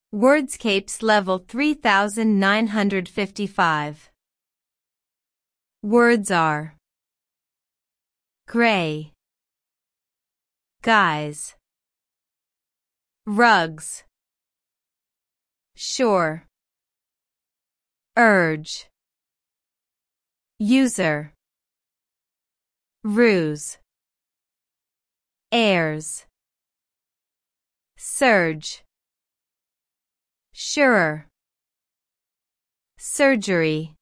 Wordscapes level 3955. Words are gray, guys, rugs, sure, urge, user, ruse, heirs, surge, surer, surgery.